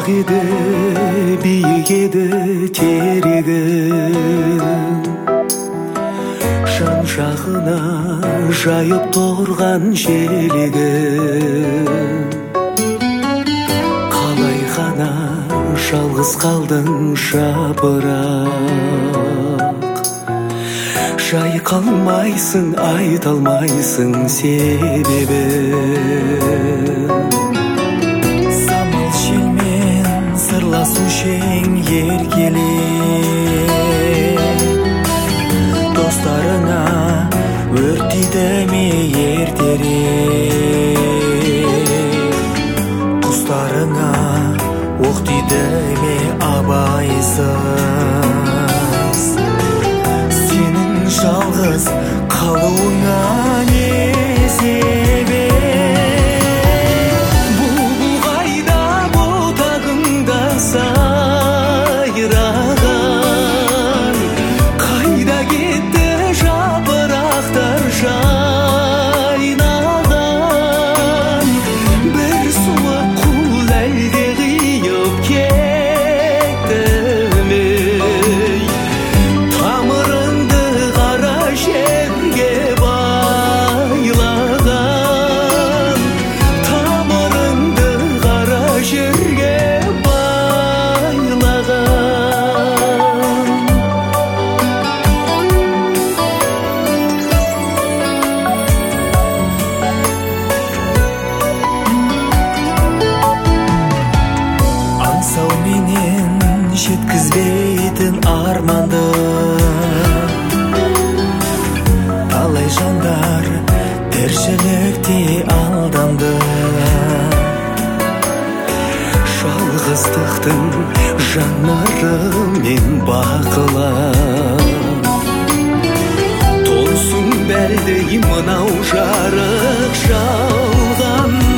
еді биік еді терегім, жан жағына жайып тұрған желегім. Қалай ғана жалғыз қалдың жапырақ, жайқа алмайсың, айта алмайсың себебін. Самал желмен сырласу жең еркелеп, достарыңа өртейді ме ертерек, құстарыңа оқ тиді ме абайсыз. Сенің жалғыз қалуыңа не себеп? Бұлбұл қайда бұтағыңда сайраған, қайда кетті жапырақтар жайнаған? Бір суық құл әлде қиып кетті ме? Тамырыңды қара жерге байлаған, тамырыңды қара жерге байлаған. Аңсау менен жеткізбейтін арманды талай жандар тіршілікте алданды. Жалғыздықтың жанарымен бақылап, толсын бәлдей мынау жарық жалған.